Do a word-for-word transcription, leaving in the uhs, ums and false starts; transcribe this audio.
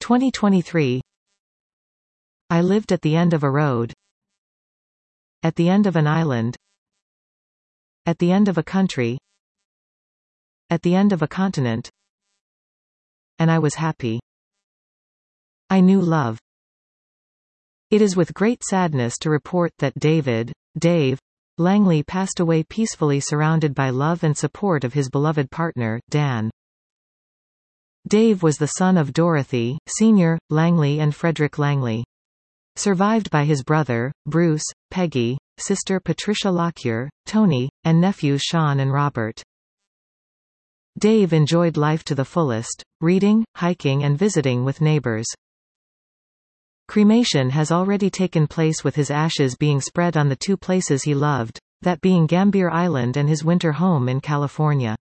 twenty twenty-three. I lived at the end of a road. At the end of an island. At the end of a country. At the end of a continent. And I was happy. I knew love. It is with great sadness to report that David, Dave, Langley passed away peacefully surrounded by love and support of his beloved partner, Dan. Dave was the son of Dorothy, Senior, Langley and Frederick Langley. Survived by his brother, Bruce, Peggy, sister Patricia Lockyer, Tony, and nephews Sean and Robert. Dave enjoyed life to the fullest, reading, hiking and visiting with neighbors. Cremation has already taken place with his ashes being spread on the two places he loved, that being Gambier Island and his winter home in California.